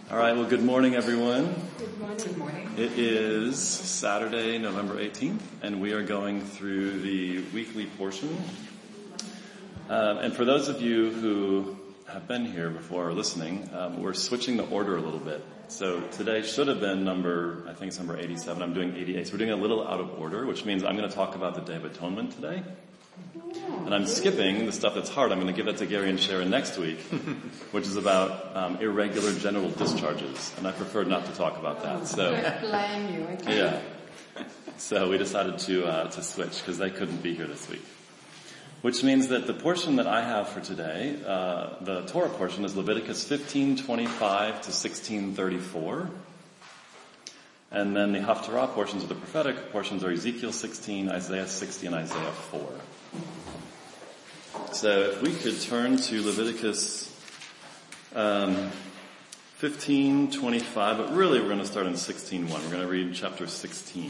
All right, well, good morning, everyone. Good morning. Good morning. It is Saturday, November 18th, and we are going through the weekly portion. And for those of you who have been here before or listening, we're switching the order a little bit. So today should have been number 87. I'm doing 88. So we're doing a little out of order, which means I'm going to talk about the Day of Atonement today. And I'm skipping the stuff that's hard. I'm going to give that to Gary and Sharon next week, which is about irregular genital discharges. And I prefer not to talk about that. So, don't blame you, okay? Yeah. So we decided to switch because they couldn't be here this week. Which means that the portion that I have for today, the Torah portion, is Leviticus 15:25 to 16:34. And then the Haftarah portions, or the prophetic portions, are Ezekiel 16, Isaiah 60, and Isaiah 4. So if we could turn to Leviticus 15:25, but really we're going to start in 16:1. We're going to read chapter 16.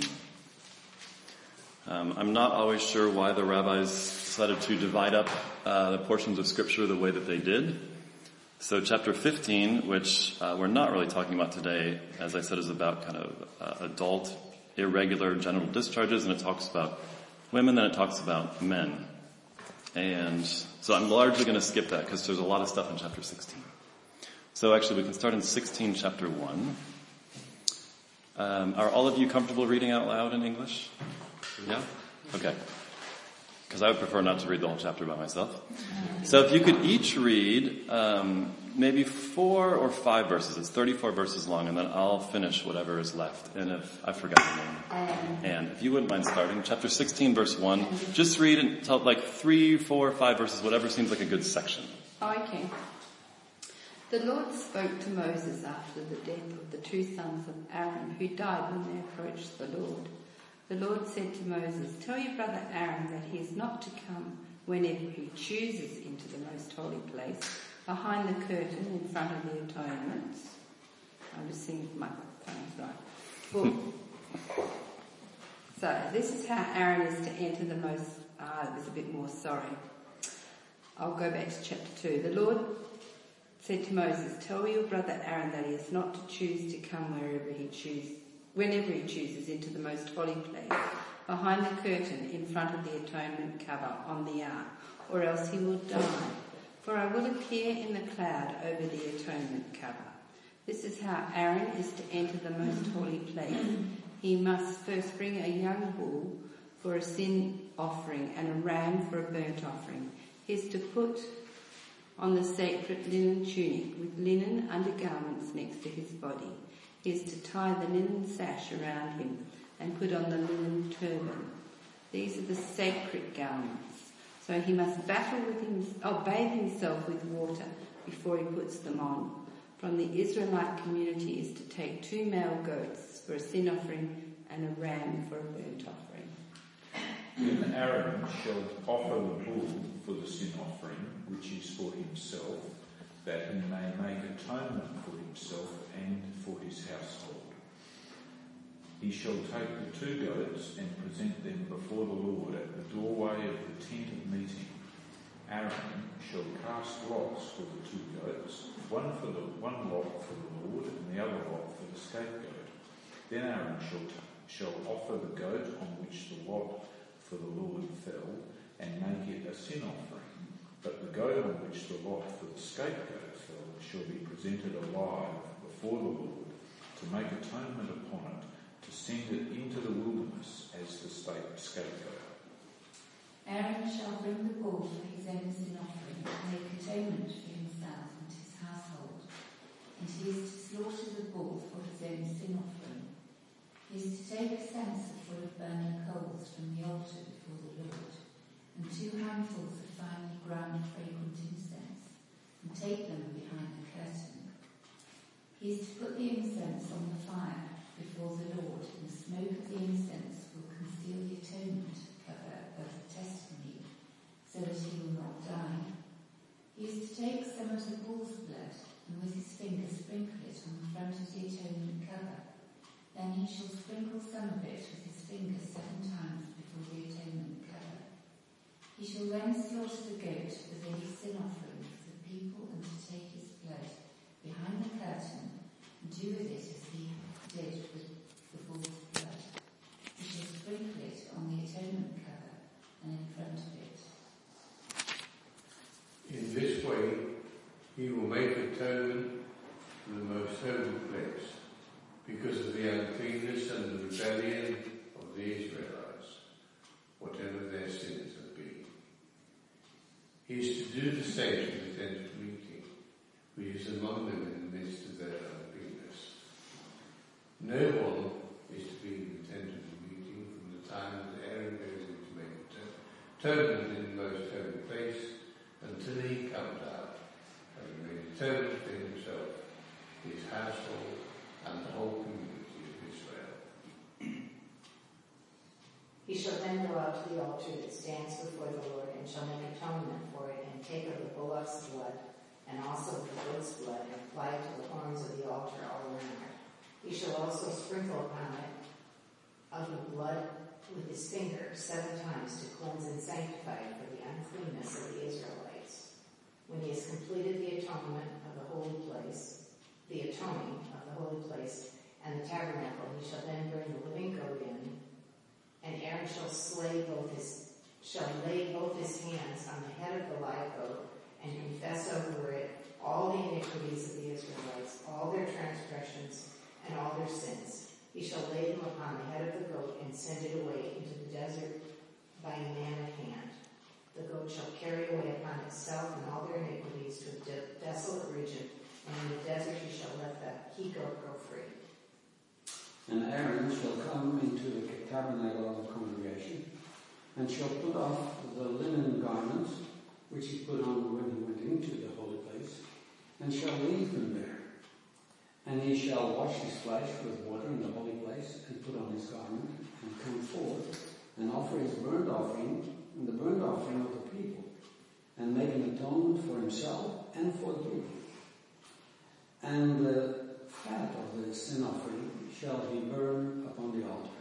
I'm not always sure why the rabbis decided to divide up the portions of Scripture the way that they did. So chapter 15, which we're not really talking about today, as I said, is about kind of adult irregular genital discharges, and it talks about women, then it talks about men. And so I'm largely going to skip that because there's a lot of stuff in chapter 16. So actually we can start in 16, chapter 1. Are all of you comfortable reading out loud in English? Yeah? Okay. Because I would prefer not to read the whole chapter by myself. So if you could each read maybe 4 or 5 verses. It's 34 verses long, and then I'll finish whatever is left. And if I forgot the name. And if you wouldn't mind starting, chapter 16, verse 1. Just read until 3, 4, 5 verses, whatever seems like a good section. Okay. The Lord spoke to Moses after the death of the 2 sons of Aaron, who died when they approached the Lord. The Lord said to Moses, "Tell your brother Aaron that he is not to come whenever he chooses into the most holy place, behind the curtain in front of the atonements." I'm just seeing if my phone's right. So this is how Aaron is to enter the most... there's a bit more, sorry. I'll go back to chapter 2. The Lord said to Moses, "Tell your brother Aaron that he is not to choose to come whenever he chooses into the most holy place, behind the curtain in front of the atonement cover on the ark, or else he will die. For I will appear in the cloud over the atonement cover." This is how Aaron is to enter the most holy place. He must first bring a young bull for a sin offering and a ram for a burnt offering. He is to put on the sacred linen tunic with linen undergarments next to his body. He is to tie the linen sash around him and put on the linen turban. These are the sacred garments. So he must bathe himself with water before he puts them on. From the Israelite community is to take 2 male goats for a sin offering and a ram for a burnt offering. Then Aaron shall offer the bull for the sin offering, which is for himself, that he may make atonement for himself and for his household. He shall take the 2 goats and present them before the Lord at the doorway of the tent of meeting. Aaron shall cast lots for the 2 goats, one lot for the Lord and the other lot for the scapegoat. Then Aaron shall offer the goat on which the lot for the Lord fell and make it a sin offering. But the goat on which the lot for the scapegoat fell shall be presented alive before the Lord to make atonement upon it, to send it into the wilderness as the scapegoat. Aaron shall bring the bull for his own sin offering and make atonement for himself and his household. And he is to slaughter the bull for his own sin offering. He is to take a censer full of burning coals from the altar before the Lord, and 2 handfuls of finely ground fragrant incense, and take them behind the curtain. He is to put the incense on the fire before the Lord, and the smoke of the incense will conceal the atonement cover of the testimony, so that he will not die. He is to take some of the bull's blood, and with his finger sprinkle it on the front of the atonement cover. Then he shall sprinkle some of it with his finger 7 times before the atonement cover. He shall then slaughter the goat as a sin offering for the people, and to take his blood behind the curtain make atonement for the most holy place because of the uncleanness and the rebellion of the Israelites, whatever their sins have been. He is to do the same to the tent of meeting, which is among them in the midst of their uncleanness. No one is to be in the tent of the meeting from the time that Aaron goes in to make atonement in the most holy place until he comes out, having made atonement for himself, his household, and the whole community of Israel. He shall then go out to the altar that stands before the Lord, and shall make atonement for it, and take of the bullock's blood, and also of the goat's blood, and apply it to the horns of the altar all around it. He shall also sprinkle upon it of the blood with his finger 7 times to cleanse and sanctify it for the uncleanness of the Israelites. When he has completed the atonement of the holy place, the atoning of the holy place, and the tabernacle, he shall then bring the living goat in, and Aaron shall lay both his hands on the head of the live goat, and confess over it all the iniquities of the Israelites, all their transgressions, and all their sins. He shall lay them upon the head of the goat and send it away into the desert by a man of hand. The goat shall carry away upon itself and all their iniquities to a desolate region, and in the desert he shall let the he-goat go free. And Aaron shall come into the tabernacle of the congregation, and shall put off the linen garments which he put on when he went into the holy place, and shall leave them there. And he shall wash his flesh with water in the holy place, and put on his garment, and come forth, and offer his burnt offering, and the burnt offering of the people, and make an atonement for himself and for the people. And the fat of the sin offering shall he burn upon the altar.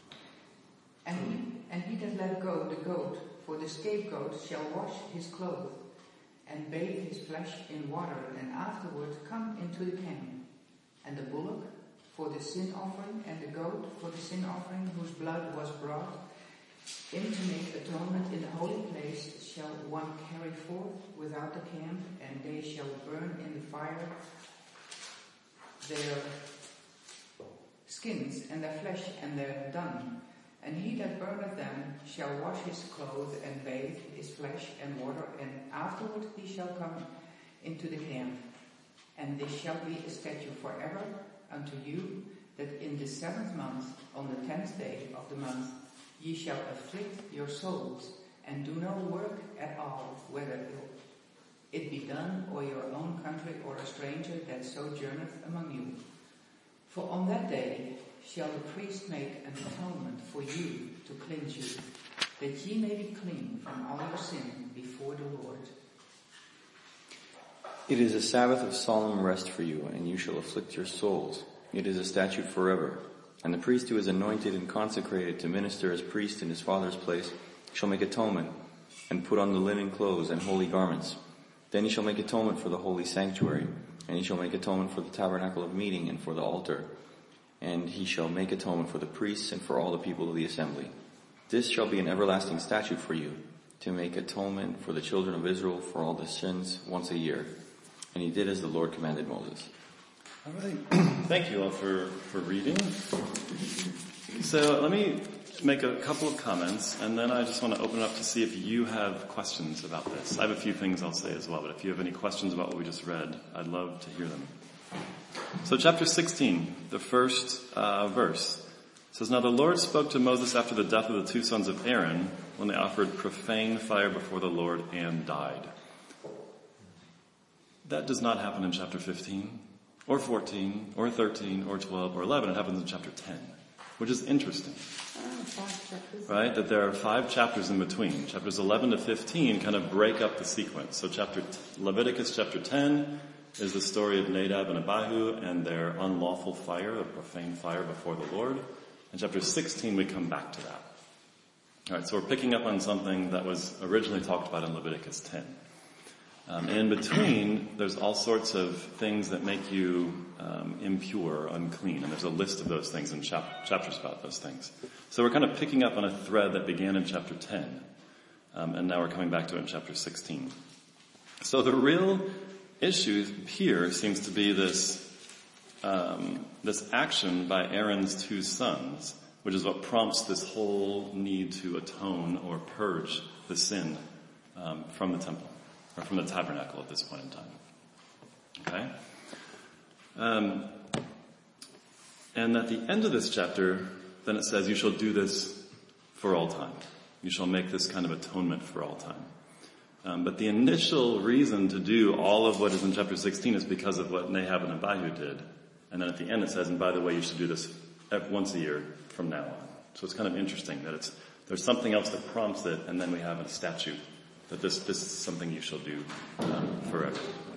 And he that let go the goat for the scapegoat shall wash his clothes, and bathe his flesh in water, and afterward come into the camp. And the bullock for the sin offering, and the goat for the sin offering, whose blood was brought in to make atonement in the holy place, shall one carry forth without the camp, and they shall burn in the fire their skins and their flesh and their dung. And he that burneth them shall wash his clothes and bathe his flesh and water, and afterward he shall come into the camp. And this shall be a statute forever unto you, that in the 7th month, on the 10th day of the month, ye shall afflict your souls, and do no work at all, whether it be done or your own country or a stranger that sojourneth among you. For on that day shall the priest make an atonement for you to cleanse you, that ye may be clean from all your sin before the Lord. It is a Sabbath of solemn rest for you, and you shall afflict your souls. It is a statute forever. And the priest who is anointed and consecrated to minister as priest in his father's place shall make atonement, and put on the linen clothes and holy garments. Then he shall make atonement for the holy sanctuary, and he shall make atonement for the tabernacle of meeting and for the altar. And he shall make atonement for the priests and for all the people of the assembly. This shall be an everlasting statute for you, to make atonement for the children of Israel for all their sins once a year. And he did as the Lord commanded Moses. All right. Thank you all for reading. So let me make a couple of comments, and then I just want to open it up to see if you have questions about this. I have a few things I'll say as well, but if you have any questions about what we just read, I'd love to hear them. So chapter 16, the first verse, says, Now the Lord spoke to Moses after the death of the 2 sons of Aaron, when they offered profane fire before the Lord and died. That does not happen in chapter 15, or 14, or 13, or 12, or 11. It happens in chapter 10, which is interesting. 5 chapters. Right? That there are 5 chapters in between. Chapters 11 to 15 kind of break up the sequence. So Leviticus chapter 10 is the story of Nadab and Abihu and their unlawful fire, a profane fire before the Lord. In chapter 16, we come back to that. All right, so we're picking up on something that was originally talked about in Leviticus 10. And in between, there's all sorts of things that make you impure, unclean, and there's a list of those things in chapters about those things. So we're kind of picking up on a thread that began in chapter 10, and now we're coming back to it in chapter 16. So the real issue here seems to be this action by Aaron's two sons, which is what prompts this whole need to atone or purge the sin from the temple, or from the tabernacle at this point in time. Okay? And at the end of this chapter, then it says, you shall do this for all time. You shall make this kind of atonement for all time. But the initial reason to do all of what is in chapter 16 is because of what Nahab and Abihu did. And then at the end it says, and by the way, you should do this once a year from now on. So it's kind of interesting that there's something else that prompts it, and then we have a statute that this is something you shall do forever.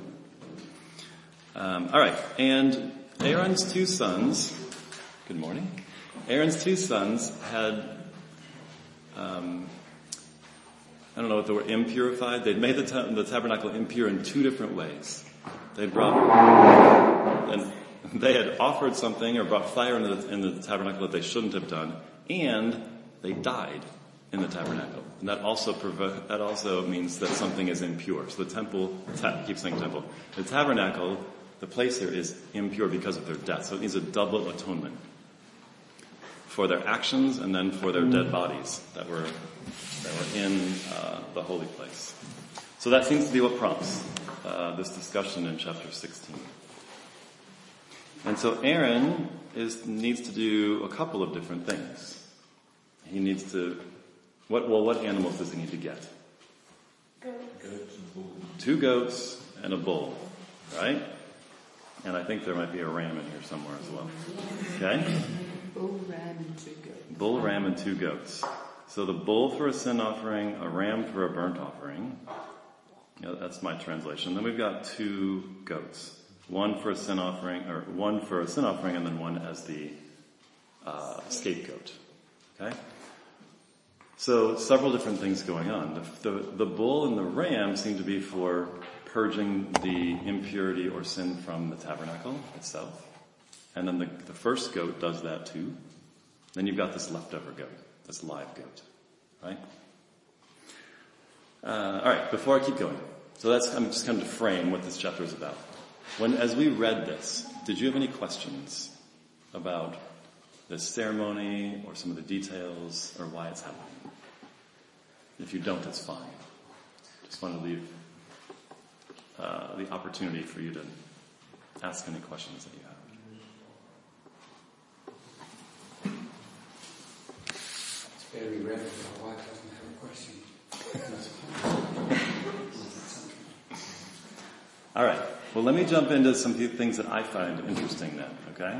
All right, and Aaron's two sons, good morning. Aaron's two sons had, I don't know what the word, impurified. They'd made the tabernacle impure in two different ways. They had offered something or brought fire in the tabernacle that they shouldn't have done, and they died in the tabernacle. And that also means that something is impure. So the temple, keep saying temple. The tabernacle, the place there, is impure because of their death. So it needs a double atonement for their actions and then for their dead bodies that were in the holy place. So that seems to be what prompts this discussion in chapter 16. And so Aaron needs to do a couple of different things. He needs to, what animals does he need to get? Goats and bulls. 2 goats and a bull, right? And I think there might be a ram in here somewhere as well. Okay? Bull, ram, and 2 goats. Bull, ram, and 2 goats. So the bull for a sin offering, a ram for a burnt offering. That's my translation. Then we've got 2 goats. One for a sin offering, and then one as the scapegoat. Okay? So several different things going on. The bull and the ram seem to be for purging the impurity or sin from the tabernacle itself. And then the first goat does that too. Then you've got this leftover goat, this live goat. Right? Alright, before I keep going. So I'm just kind of to frame what this chapter is about. As we read this, did you have any questions about this ceremony or some of the details or why it's happening? If you don't, it's fine. Just want to leave the opportunity for you to ask any questions that you have. It's very rare that my wife doesn't have a question. All right. Well, let me jump into some things that I find interesting then,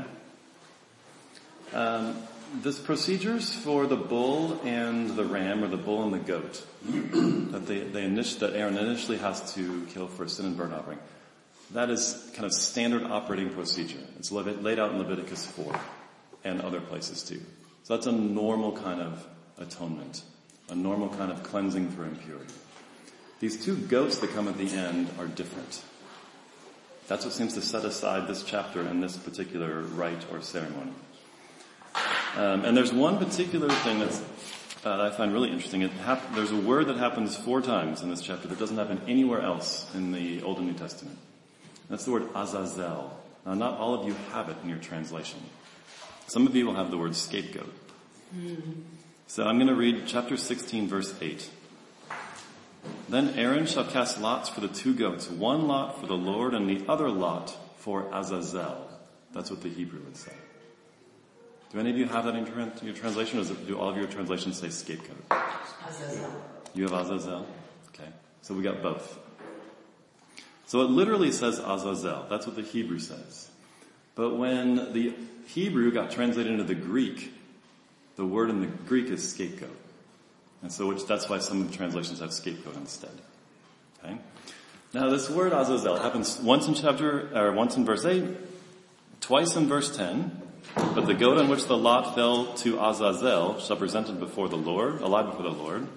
okay? This procedures for the bull and the ram, or the bull and the goat, that Aaron initially has to kill for a sin and burnt offering, that is kind of standard operating procedure. It's laid out in Leviticus 4 and other places too. So that's a normal kind of atonement, a normal kind of cleansing for impurity. These 2 goats that come at the end are different. That's what seems to set aside this chapter and this particular rite or ceremony. And there's one particular thing that I find really interesting. There's a word that happens 4 times in this chapter that doesn't happen anywhere else in the Old and New Testament. That's the word Azazel. Now, not all of you have it in your translation. Some of you will have the word scapegoat. So I'm going to read chapter 16, verse 8. Then Aaron shall cast lots for the 2 goats, 1 lot for the Lord and the other lot for Azazel. That's what the Hebrew would say. Do any of you have that in your translation, or do all of your translations say scapegoat? Azazel. You have Azazel? Okay. So we got both. So it literally says Azazel. That's what the Hebrew says. But when the Hebrew got translated into the Greek, the word in the Greek is scapegoat. And so that's why some translations have scapegoat instead. Okay? Now this word Azazel happens once in verse 8, twice in verse 10, but the goat on which the lot fell to Azazel shall be presented before the Lord, alive before the Lord,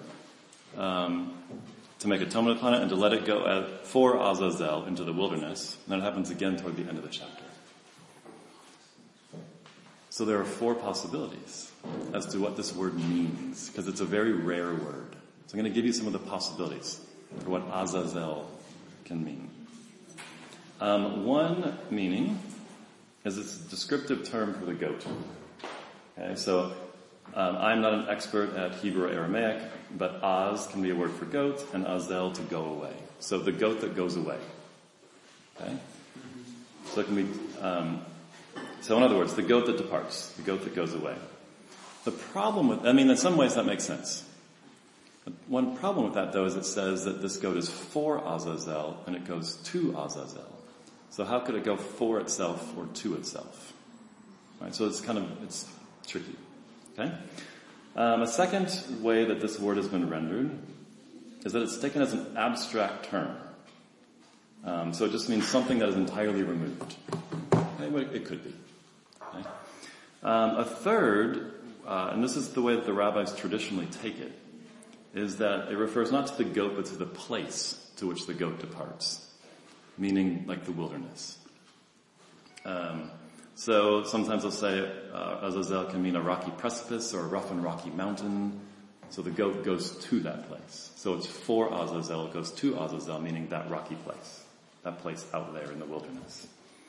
to make atonement upon it and to let it go for Azazel into the wilderness. And then it happens again toward the end of the chapter. So there are 4 possibilities as to what this word means, because it's a very rare word. So I'm going to give you some of the possibilities for what Azazel can mean. One meaning is it's a descriptive term for the goat. Okay, so I'm not an expert at Hebrew or Aramaic, but az can be a word for goat, and azel to go away. So the goat that goes away. Okay? So it can be, so in other words, the goat that departs, the goat that goes away. The problem with, in some ways that makes sense. One problem with that, though, is it says that this goat is for Azazel, and it goes to Azazel. So how could it go for itself or to itself? Right, so it's tricky. Okay? A second way that this word has been rendered is that it's taken as an abstract term. So it just means something that is entirely removed. Okay? It could be. Okay? A third, and this is the way that the rabbis traditionally take it, is that it refers not to the goat but to the place to which the goat departs, meaning like the wilderness. So sometimes they'll say Azazel can mean a rocky precipice or a rough and rocky mountain. So the goat goes to that place. So it's for Azazel, it goes to Azazel, meaning that rocky place, that place out there in the wilderness.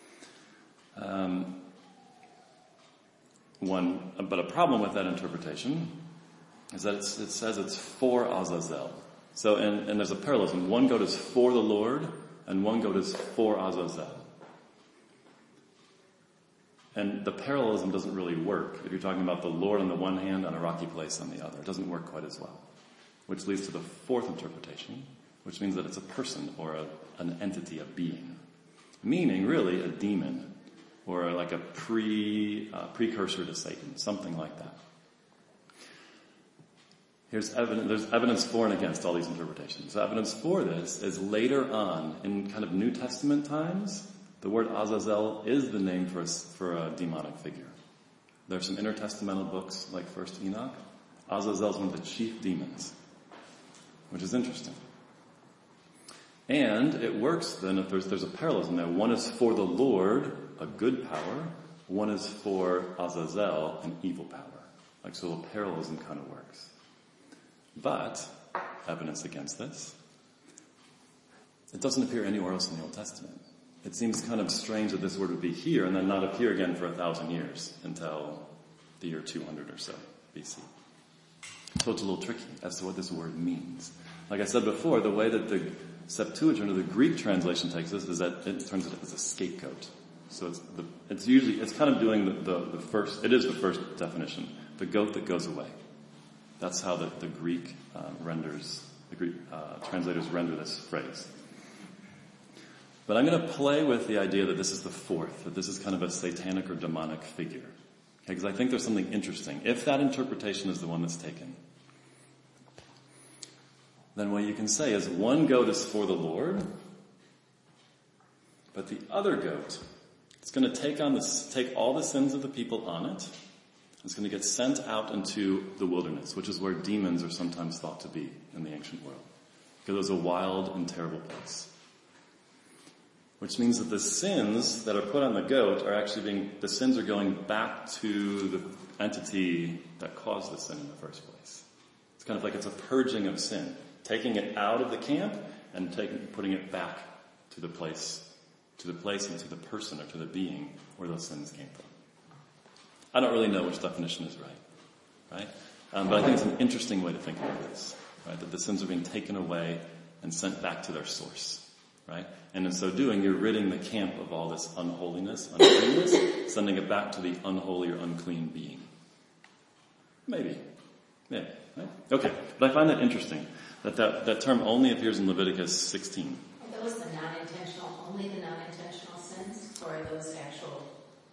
But a problem with that interpretation is that it says it's for Azazel. So, and there's a parallelism. One goat is for the Lord, and one goat is for Azazel. And the parallelism doesn't really work if you're talking about the Lord on the one hand and a rocky place on the other. It doesn't work quite as well. Which leads to the fourth interpretation, which means that it's a person or an entity, a being. Meaning, really, a demon or like a precursor to Satan, something like that. There's evidence for and against all these interpretations. So evidence for this is later on, in kind of New Testament times, the word Azazel is the name for a demonic figure. There's some intertestamental books, like First Enoch. Azazel is one of the chief demons, which is interesting. And it works then if there's a parallelism there. One is for the Lord, a good power. One is for Azazel, an evil power. Like, so a parallelism kind of works. But, evidence against this, it doesn't appear anywhere else in the Old Testament. It seems kind of strange that this word would be here and then not appear again for 1,000 years until the year 200 or so BC. So it's a little tricky as to what this word means. Like I said before, the way that the Septuagint or the Greek translation takes this is that it turns it as a scapegoat. So it's kind of doing the first definition, the goat that goes away. That's how the Greek translators render this phrase. But I'm going to play with the idea that this is the fourth, that this is kind of a satanic or demonic figure. Because I think there's something interesting. If that interpretation is the one that's taken, then what you can say is one goat is for the Lord, but the other goat, it's going to take all the sins of the people on it. It's going to get sent out into the wilderness, which is where demons are sometimes thought to be in the ancient world. Because it was a wild and terrible place. Which means that the sins that are put on the goat are actually the sins are going back to the entity that caused the sin in the first place. It's kind of like it's a purging of sin. Taking it out of the camp and putting it back to the place and to the person or to the being where those sins came from. I don't really know which definition is right? But I think it's an interesting way to think about this, right? That the sins are being taken away and sent back to their source, right? And in so doing, you're ridding the camp of all this unholiness, uncleanness, sending it back to the unholy or unclean being. Maybe, right? Okay, but I find that interesting, that term only appears in Leviticus 16. Are those only the non-intentional sins, or are those actual,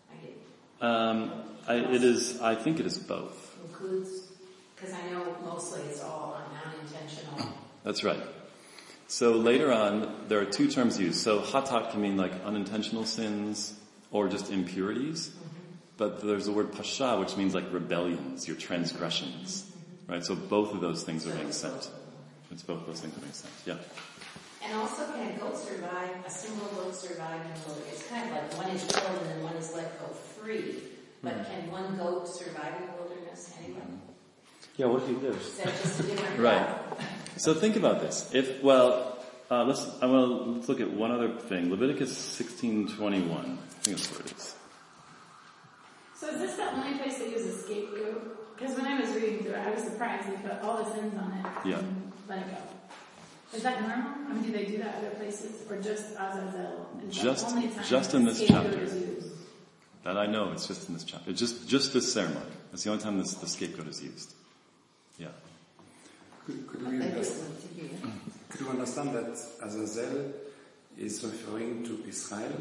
I think it is both. Includes, because I know mostly it's all non-intentional. That's right. So later on, there are two terms used. So hatat can mean like unintentional sins or just impurities. Mm-hmm. But there's the word pasha, which means like rebellions, your transgressions. Mm-hmm. Right? So both of those things are being sent. It's both those things are being sent. Yeah. And also, can a goat survive, a single goat survive in the wilderness? It's kind of like one is killed and then one is let go free. But can one goat survive in the wilderness anyway? Yeah, what if he lives? Is that just a different right. So think about this. let's look at one other thing. Leviticus 16:21. I think that's where it is. So is this the only place they use a scapegoat? Because when I was reading through it, I was surprised they put all the sins on it and let it go. Is that normal? I mean, do they do that other places, or just Azazel? Just in this chapter. That I know, it's just in this chapter. Just this ceremony. That's the only time the scapegoat is used. Yeah. Could we understand that Azazel is referring to Israel?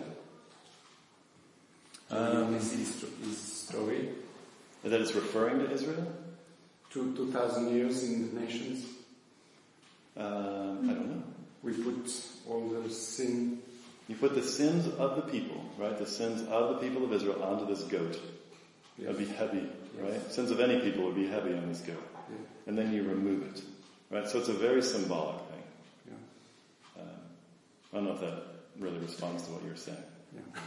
His story? That it's referring to Israel? 2,000 years in the nations? I don't know. We put all the sin. You put the sins of the people, right? The sins of the people of Israel onto this goat. Yes. That'd be heavy, right? Yes. Sins of any people would be heavy on this goat. Yeah. And then you remove it, right? So it's a very symbolic thing. Yeah. I don't know if that really responds to what you're saying. Yeah.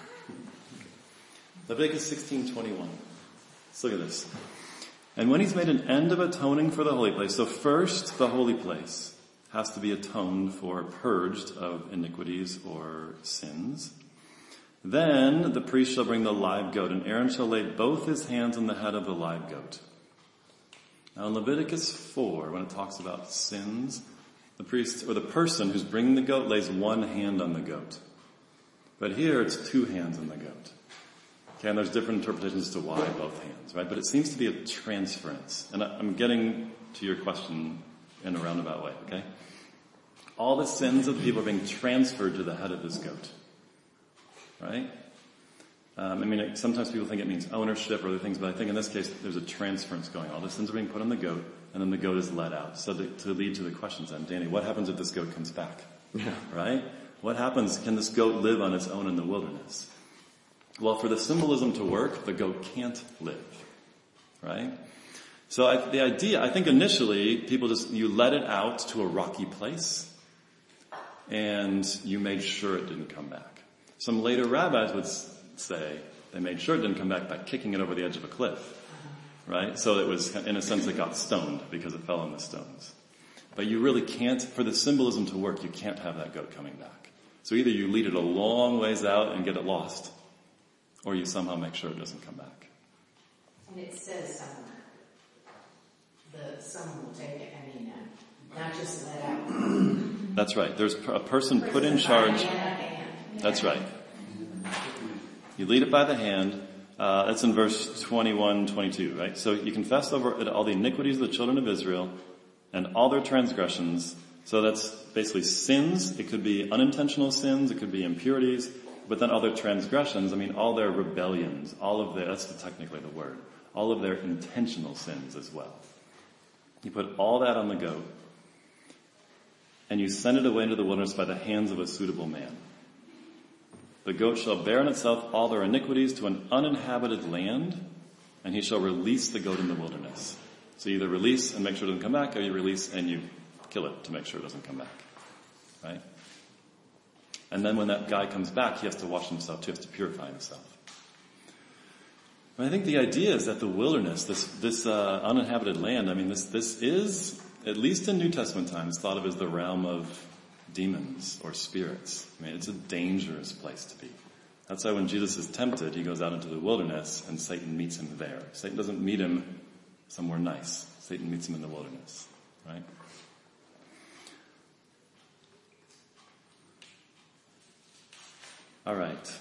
Leviticus 16:21. Let's look at this. And when he's made an end of atoning for the holy place, so first the holy place has to be atoned for, purged of iniquities or sins. Then the priest shall bring the live goat, and Aaron shall lay both his hands on the head of the live goat. Now in Leviticus 4, when it talks about sins, the priest or the person who's bringing the goat lays one hand on the goat. But here it's two hands on the goat. Okay, and there's different interpretations as to why both hands, right? But it seems to be a transference. And I'm getting to your question in a roundabout way, okay? All the sins of the people are being transferred to the head of this goat. Right? Sometimes people think it means ownership or other things, but I think in this case there's a transference going on. All the sins are being put on the goat, and then the goat is let out. So to lead to the questions then, Danny, what happens if this goat comes back? Yeah. Right? What happens? Can this goat live on its own in the wilderness? Well, for the symbolism to work, the goat can't live. Right? So the idea, I think initially, people you let it out to a rocky place, and you made sure it didn't come back. Some later rabbis would say they made sure it didn't come back by kicking it over the edge of a cliff. Right? So it was, in a sense, it got stoned because it fell on the stones. But you really can't, for the symbolism to work, you can't have that goat coming back. So either you lead it a long ways out and get it lost, or you somehow make sure it doesn't come back. And it says someone will take it, not just let out. That's right. There's a person put in charge. That's right. You lead it by the hand. That's in verse 21, 22, right? So you confess over it all the iniquities of the children of Israel and all their transgressions. So that's basically sins. It could be unintentional sins. It could be impurities. But then all their transgressions, all their rebellions, that's technically the word, all of their intentional sins as well. You put all that on the goat, and you send it away into the wilderness by the hands of a suitable man. The goat shall bear in itself all their iniquities to an uninhabited land, and he shall release the goat in the wilderness. So you either release and make sure it doesn't come back, or you release and you kill it to make sure it doesn't come back. Right? And then when that guy comes back, he has to wash himself too, he has to purify himself. And I think the idea is that the wilderness, this uninhabited land, this is, at least in New Testament times, thought of as the realm of demons or spirits. It's a dangerous place to be. That's why when Jesus is tempted, he goes out into the wilderness and Satan meets him there. Satan doesn't meet him somewhere nice. Satan meets him in the wilderness, right? All right.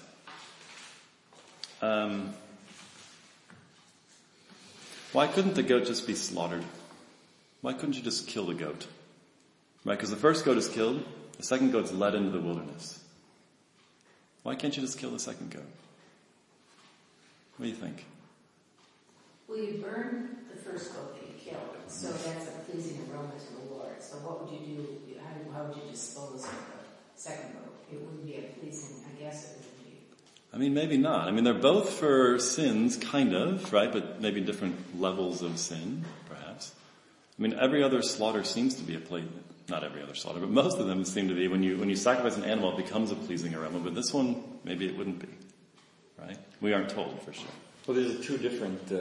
Why couldn't the goat just be slaughtered? Why couldn't you just kill the goat? Right, because the first goat is killed, the second goat's led into the wilderness. Why can't you just kill the second goat? What do you think? Well, you burn the first goat that you killed, so that's a pleasing aroma to the Lord. So what would you do? How would you dispose of the second goat? It wouldn't be a pleasing, I guess it would be. Maybe not. They're both for sins, kind of, right? But maybe different levels of sin, perhaps. Every other slaughter seems to be a not every other slaughter, but most of them seem to be when you sacrifice an animal, it becomes a pleasing aroma. But this one, maybe it wouldn't be, right? We aren't told for sure. Well, there's two different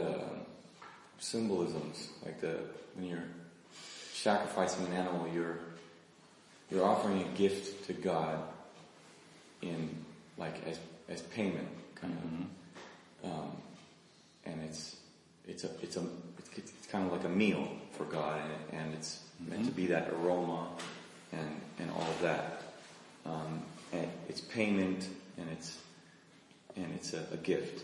symbolisms. When you're sacrificing an animal, you're you're offering a gift to God in like as payment kind of, and it's kind of like a meal for God, and it's meant to be that aroma and all of that. And it's payment, and it's a gift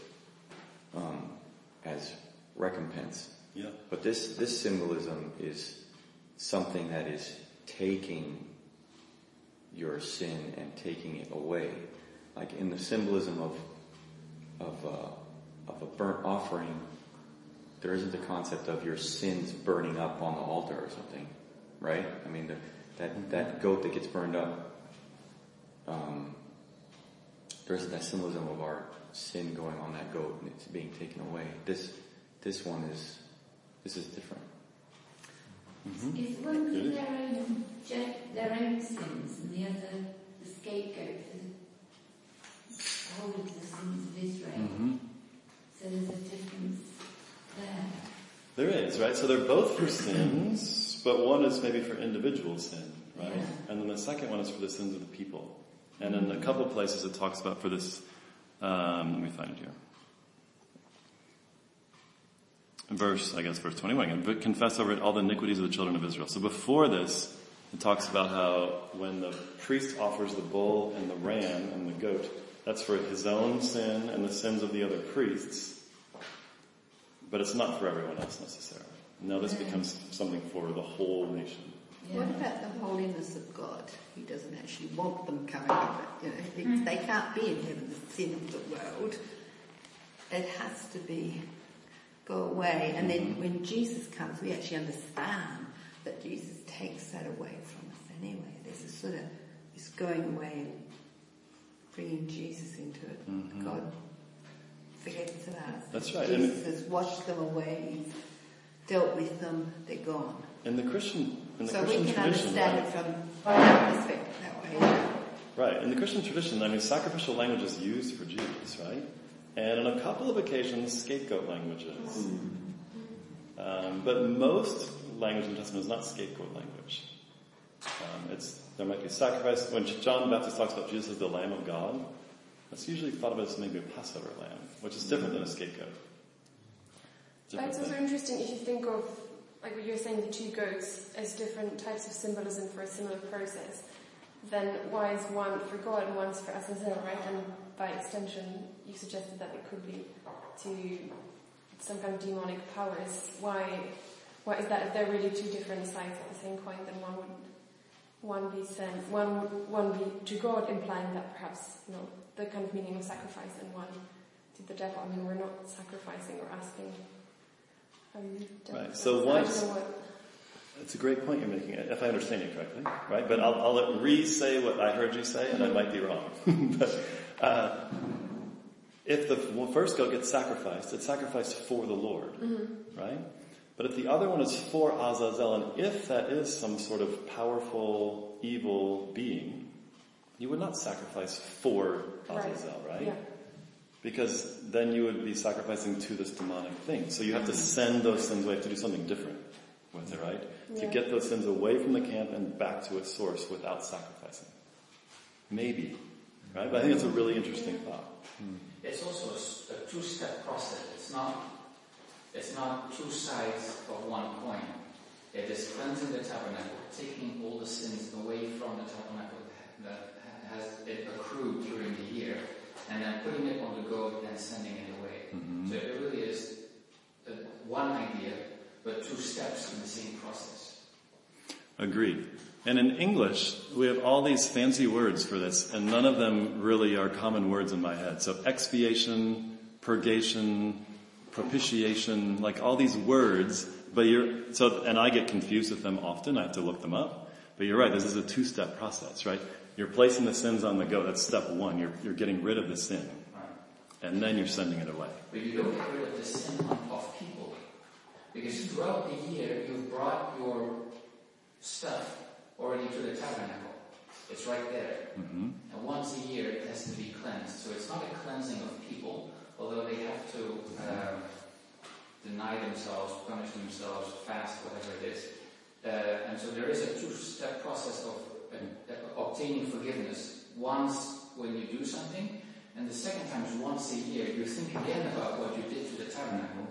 as recompense. Yeah. But this symbolism is something that is taking your sin and taking it away. Like in the symbolism of a burnt offering, there isn't the concept of your sins burning up on the altar or something, right? I mean, that goat that gets burned up, there isn't that symbolism of our sin going on that goat and it's being taken away. This is different. Is one for their own sins and the other the scapegoat for the whole of the sins of Israel? So there's a difference there. There is, right? So they're both for sins, but one is maybe for individual sin, right? Yeah. And then the second one is for the sins of the people. And in a couple of places it talks about for this, let me find it here. Verse 21, but confess over it all the iniquities of the children of Israel. So before this, it talks about how when the priest offers the bull and the ram and the goat, that's for his own sin and the sins of the other priests, but it's not for everyone else necessarily. Now this becomes something for the whole nation. Yeah. What about the holiness of God? He doesn't actually want them coming in. They can't be in heaven, the sin of the world. It has to be go away. And then when Jesus comes, we actually understand that Jesus takes that away from us anyway. There's a sort of this going away and bringing Jesus into it. God forgets about us. That's right. Jesus has washed them away. He's dealt with them. They're gone. In the Christian so Christian we can tradition, understand right? it from that perspective that way. Right. In the Christian tradition, I mean, sacrificial language is used for Jesus, right? And on a couple of occasions, scapegoat languages. But most language in the Testament is not scapegoat language. There might be sacrifice. When John the Baptist talks about Jesus as the Lamb of God, that's usually thought of as maybe a Passover lamb, which is different than a scapegoat. It's also interesting if you think of, like what you were saying, the two goats as different types of symbolism for a similar process. Then why is one for God and one's for us as well, right? And by extension, you suggested that it could be to some kind of demonic powers. Why is that? If they're really two different sides of the same coin, then one be sent, one be to God, implying that perhaps the kind of meaning of sacrifice, and one to the devil. I mean, we're not sacrificing or asking. Right. So once. It's a great point you're making, if I understand you correctly, right? But I'll re-say what I heard you say, and I might be wrong. But if the first goat gets sacrificed, it's sacrificed for the Lord, right? But if the other one is for Azazel, and if that is some sort of powerful, evil being, you would not sacrifice for Azazel, right? Yeah. Because then you would be sacrificing to this demonic thing. So you have to send those sins away, to do something different with it, right? Yeah. To get those sins away from the camp and back to its source without sacrificing. Maybe. Right? But I think it's a really interesting thought. It's also a two-step process. It's not two sides of one coin. It is cleansing the tabernacle, taking all the sins away from the tabernacle that has it accrued during the year, and then putting it on the goat and sending it away. So it really is one idea, but two steps in the same process. Agreed. And in English, we have all these fancy words for this, and none of them really are common words in my head. So expiation, purgation, propitiation, like all these words, and I get confused with them often, I have to look them up. But you're right, this is a two-step process, right? You're placing the sins on the goat, that's step one, you're getting rid of the sin. And then you're sending it away. But you don't get rid of the sin of people. Because throughout the year, you've brought your stuff already to the tabernacle. It's right there. And once a year, it has to be cleansed. So it's not a cleansing of people, although they have to deny themselves, punish themselves, fast, whatever it is. And so there is a two-step process of obtaining forgiveness once when you do something, and the second time is once a year. You think again about what you did to the tabernacle.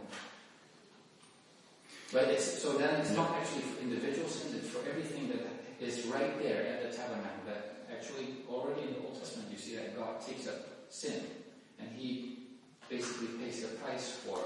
But then it's not actually for individual sins, it's for everything that is right there at the tabernacle. That actually already in the Old Testament you see that God takes up sin, and He basically pays the price for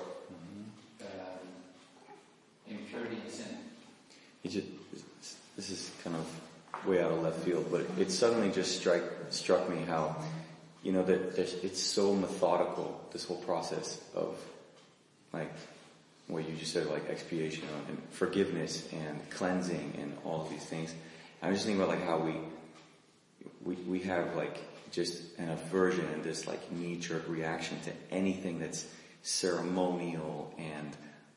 impurity and sin. This is kind of way out of left field, but it suddenly just struck me how, that it's so methodical, this whole process of, like, what you just said, like expiation and forgiveness and cleansing and all of these things. I'm just thinking about like how we have like just an aversion and this like knee-jerk reaction to anything that's ceremonial and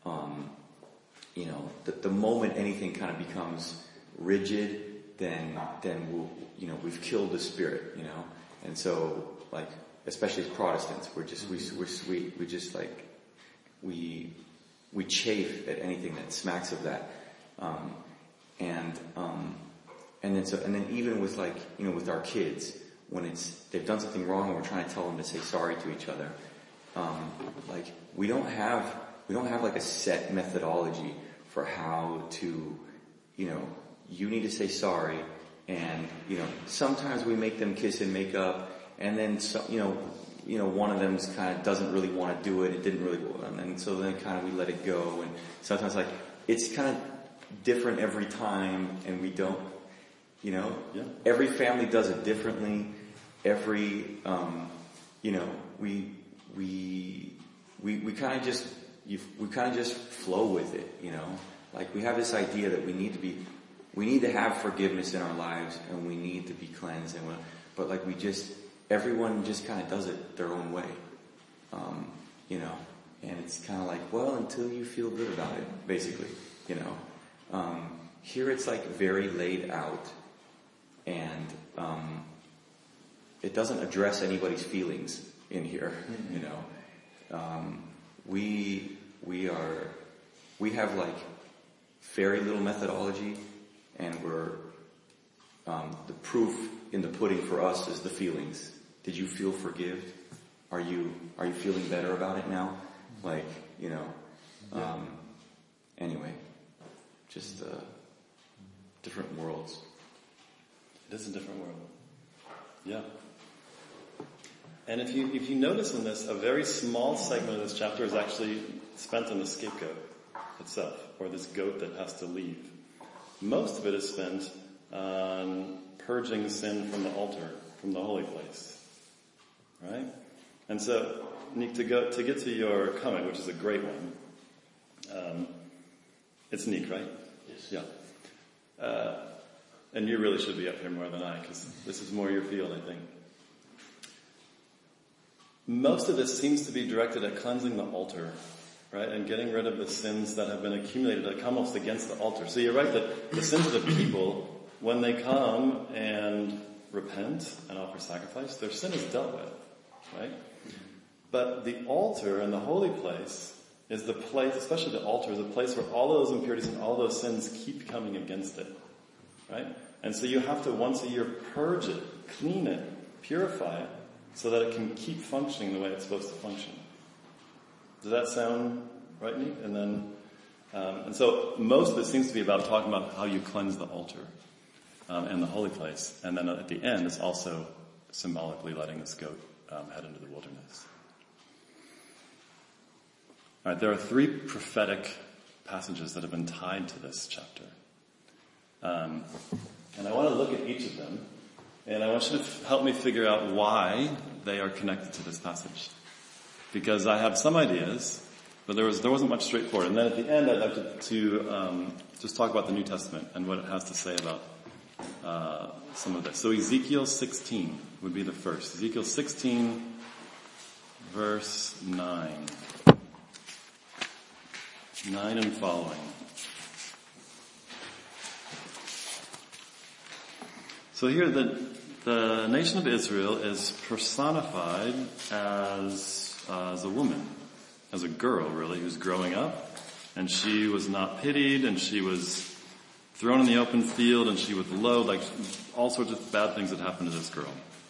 the moment anything kind of becomes rigid, then we've killed the spirit, and so like especially as Protestants, we chafe at anything that smacks of that, and then even with like with our kids, when they've done something wrong and we're trying to tell them to say sorry to each other, like we don't have like a set methodology for how to you need to say sorry, and sometimes we make them kiss and make up, and then one of them kind of doesn't really want to do it. It didn't really, and so then kind of we let it go. And sometimes like it's kind of different every time, and we don't, every family does it differently. Every, we kind of just flow with it, Like we have this idea that we need to have forgiveness in our lives, and we need to be cleansed, but like everyone just kind of does it their own way, and it's kind of like, well, until you feel good about it, basically, here it's like very laid out, and it doesn't address anybody's feelings in here, we have like very little methodology, and we're the proof in the pudding for us is the feelings. Did you feel forgiven? Are you feeling better about it now? Like, anyway, just different worlds. It is a different world. Yeah. And if you notice in this, a very small segment of this chapter is actually spent on the scapegoat itself, or this goat that has to leave. Most of it is spent on purging sin from the altar, from the holy place. Right? And so, Nick, to get to your comment, which is a great one, it's Nick, right? Yes. Yeah. And you really should be up here more than I, because this is more your field, I think. Most of this seems to be directed at cleansing the altar, right? And getting rid of the sins that have been accumulated, that come almost against the altar. So you're right that the sins of the people, when they come and repent and offer sacrifice, their sin is dealt with, right? But the altar and the holy place is the place, especially the altar, is a place where all those impurities and all those sins keep coming against it, right? And so you have to once a year purge it, clean it, purify it, so that it can keep functioning the way it's supposed to function. Does that sound right, Nick? And then, and so most of it seems to be about talking about how you cleanse the altar and the holy place. And then at the end, it's also symbolically letting this goat head into the wilderness. All right, there are 3 prophetic passages that have been tied to this chapter. And I want to look at each of them, and I want you to help me figure out why they are connected to this passage. Because I have some ideas, but there wasn't much straightforward. And then at the end, I'd like to just talk about the New Testament and what it has to say about some of this. So Ezekiel 16 would be the first. Ezekiel 16, verse 9. 9 and following. So here the nation of Israel is personified as a woman, as a girl really, who's growing up, and she was not pitied, and she was thrown in the open field and she would load, like all sorts of bad things that happened to this girl.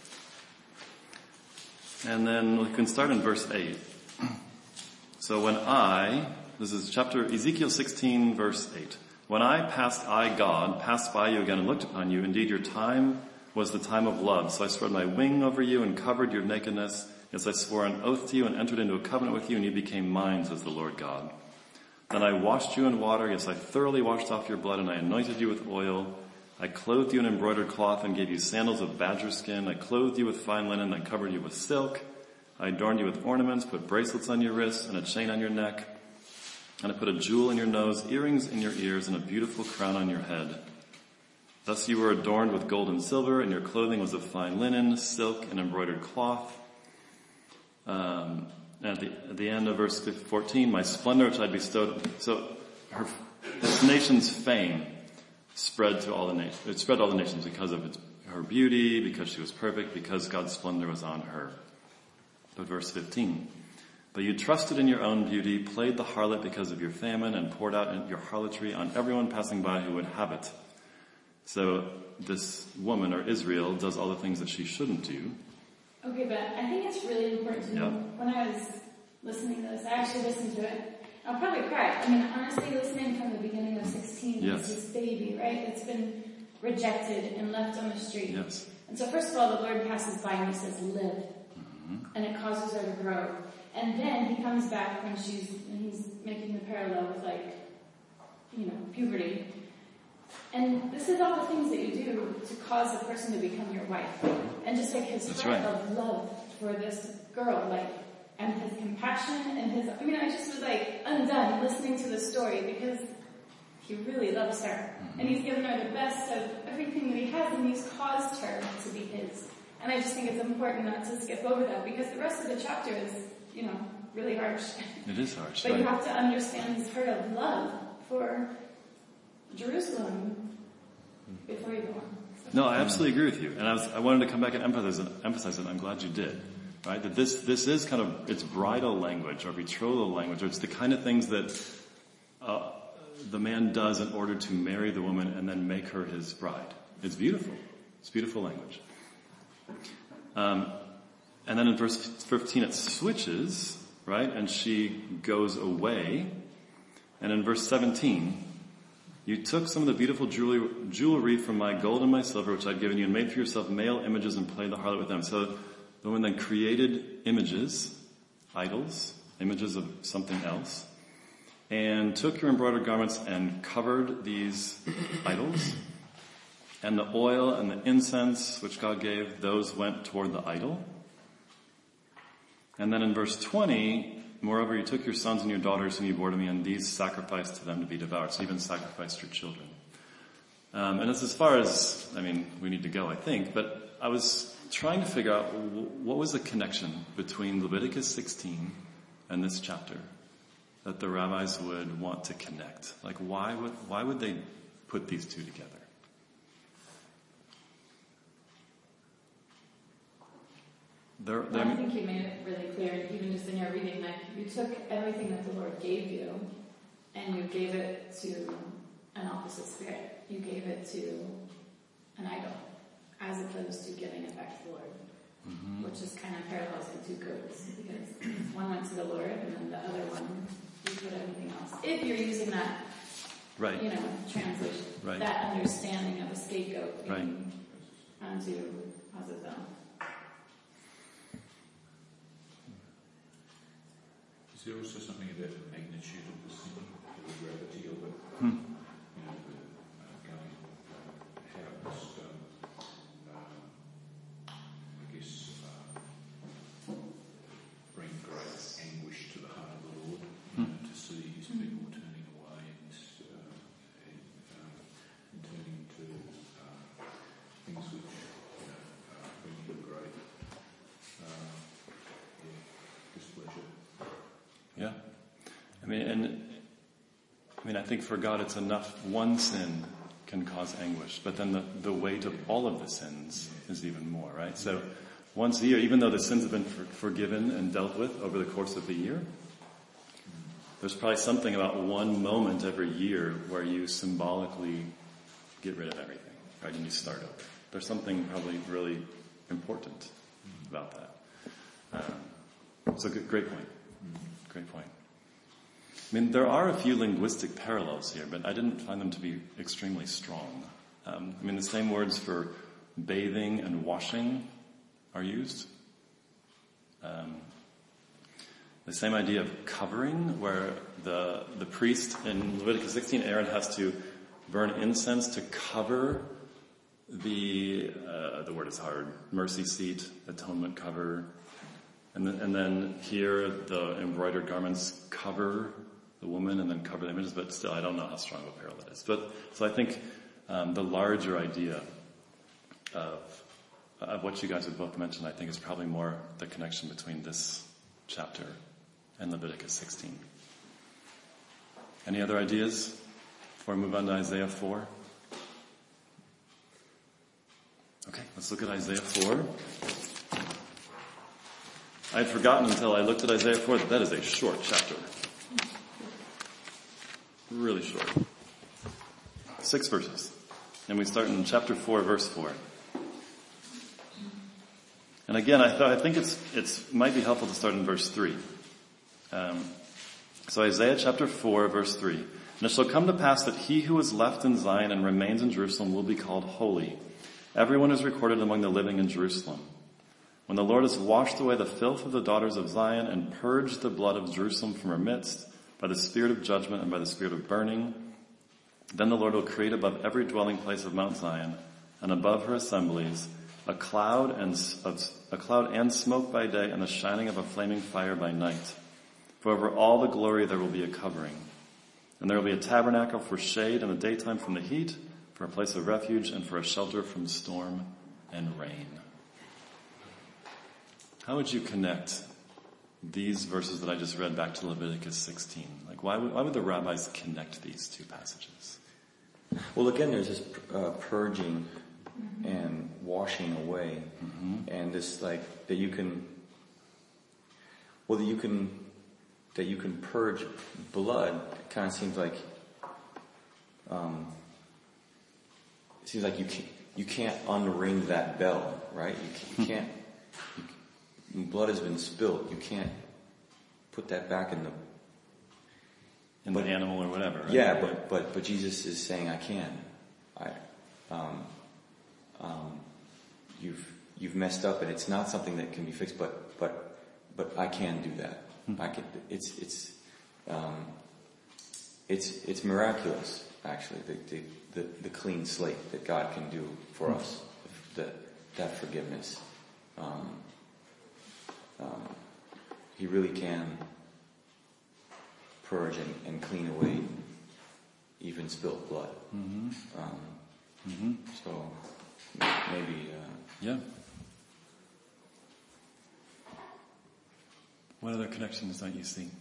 And then we can start in verse 8. So this is Ezekiel 16 verse 8. When I, God, passed by you again and looked upon you, indeed your time was the time of love. So I spread my wing over you and covered your nakedness. Yes, I swore an oath to you and entered into a covenant with you, and you became mine, says the Lord God. Then I washed you in water. Yes, I thoroughly washed off your blood, and I anointed you with oil. I clothed you in embroidered cloth and gave you sandals of badger skin. I clothed you with fine linen. I covered you with silk. I adorned you with ornaments, put bracelets on your wrists and a chain on your neck. And I put a jewel in your nose, earrings in your ears, and a beautiful crown on your head. Thus you were adorned with gold and silver, and your clothing was of fine linen, silk, and embroidered cloth. At the end of verse 14, my splendor which I bestowed. So this nation's fame spread to all the nations. It spread to all the nations because of her beauty, because she was perfect, because God's splendor was on her. But verse 15, but you trusted in your own beauty, played the harlot because of your famine, and poured out your harlotry on everyone passing by who would have it. So this woman, or Israel, does all the things that she shouldn't do. Okay, but I think it's really important to know. When I was listening to this, I actually listened to it. I'll probably cry. I mean, honestly, listening from the beginning of 16, it's this baby, right? It's been rejected and left on the street. Yes. And so first of all, the Lord passes by and he says, live. Mm-hmm. And it causes her to grow. And then he comes back when he's making the parallel with puberty. And this is all the things that you do to cause a person to become your wife. And just like his heart of love for this girl, and his compassion and I just was undone listening to the story because he really loves her. And he's given her the best of everything that he has, and he's caused her to be his. And I just think it's important not to skip over that because the rest of the chapter is, really harsh. It is harsh. But you have to understand his heart of love for Jerusalem before you go on. No, I absolutely agree with you. And I wanted to come back and emphasize it. I'm glad you did. Right? That this is kind of, it's bridal language or betrothal language, or it's the kind of things that the man does in order to marry the woman and then make her his bride. It's beautiful. It's beautiful language. And then in verse 15 it switches, right? And she goes away. And in verse 17, you took some of the beautiful jewelry from my gold and my silver, which I'd given you, and made for yourself male images and played the harlot with them. So the woman then created images, idols, images of something else, and took your embroidered garments and covered these idols. And the oil and the incense which God gave, those went toward the idol. And then in verse 20, moreover, you took your sons and your daughters whom you bore to me, and these sacrificed to them to be devoured. So you even sacrificed your children. And that's as far as, we need to go, I think. But I was trying to figure out what was the connection between Leviticus 16 and this chapter that the rabbis would want to connect. Why would they put these two together? I think you made it really clear, even just in your reading, you took everything that the Lord gave you and you gave it to an opposite spirit. You gave it to an idol, as opposed to giving it back to the Lord, which is kind of parallels the two goats, because one went to the Lord and then the other one, you put everything else. If you're using that, translation, that understanding of a scapegoat being onto Azazel. Is there also something about the magnitude of the sin, the gravity of it? Going how it must, bring great anguish to the heart of the Lord to see his people turning away and turning to things which bring him great displeasure. Yeah. I think for God it's enough one sin can cause anguish, but then the weight of all of the sins is even more, right? So once a year, even though the sins have been forgiven and dealt with over the course of the year, there's probably something about one moment every year where you symbolically get rid of everything, right? And you start over. There's something probably really important about that. So great point. Great point. I mean, there are a few linguistic parallels here, but I didn't find them to be extremely strong. I mean, the same words for bathing and washing are used. The same idea of covering, where the priest in Leviticus 16, Aaron has to burn incense to cover the word is hard, mercy seat, atonement cover. And then here the embroidered garments cover the woman and then cover the images, but still I don't know how strong a parallel that is. But so I think the larger idea of what you guys have both mentioned, I think, is probably more the connection between this chapter and Leviticus 16. Any other ideas before we move on to Isaiah 4? Okay, let's look at Isaiah 4. I had forgotten until I looked at Isaiah 4 that is a short chapter. Really short. 6 verses. And we start in chapter 4, verse 4. And again, I think it might be helpful to start in verse 3. So Isaiah chapter 4, verse 3. And it shall come to pass that he who is left in Zion and remains in Jerusalem will be called holy. Everyone is recorded among the living in Jerusalem. When the Lord has washed away the filth of the daughters of Zion and purged the blood of Jerusalem from her midst by the spirit of judgment and by the spirit of burning, then the Lord will create above every dwelling place of Mount Zion and above her assemblies a cloud and smoke by day and the shining of a flaming fire by night. For over all the glory there will be a covering. And there will be a tabernacle for shade in the daytime from the heat, for a place of refuge, and for a shelter from storm and rain. How would you connect these verses that I just read back to Leviticus 16? Like, why would the rabbis connect these two passages? Well, again, there's this purging and washing away, and this like that you can purge blood. It kind of seems like you can't unring that bell, right? You can't. Blood has been spilled. You can't put that back in the animal or whatever. Right? Yeah, but Jesus is saying, I can. You've messed up, and it's not something that can be fixed. But I can do that. I can. It's miraculous, actually. The clean slate that God can do for us. That forgiveness. He really can purge and clean away even spilt blood. So maybe, yeah. What other connections don't you see?